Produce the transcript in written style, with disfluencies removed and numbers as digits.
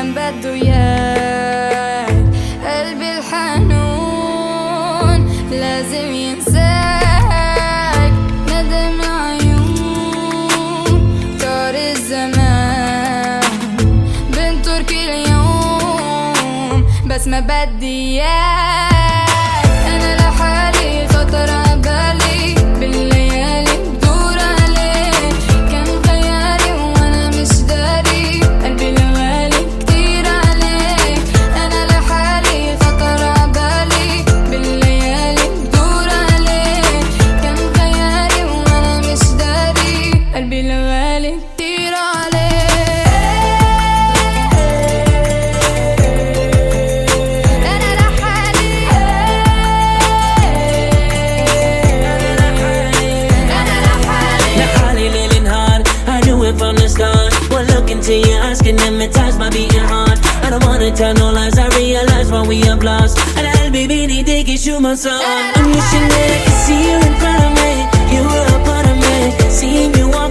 كان بده اياك. قلبي الحنون لازم ينساك، ندم عيون طار الزمان بنطر كل يوم بس ما بدي اياك. انا لحالي خطر عبالي بالليالي بدور عليك، كان خيالي وانا مش داري قلبي الغالي كتير عليك. انا لحالي خطر عبالي بالليالي بدور عليك، كان خيالي وانا مش داري قلبي الغالي كتير عليك. From the start, one look into your eyes can hypnotize my beating heart. I don't wanna tell no lies, I realize what we have lost. And I'll be beating, take it, shoot my song. I'm wishing that I could see you in front of me. You were a part of me, seeing you walk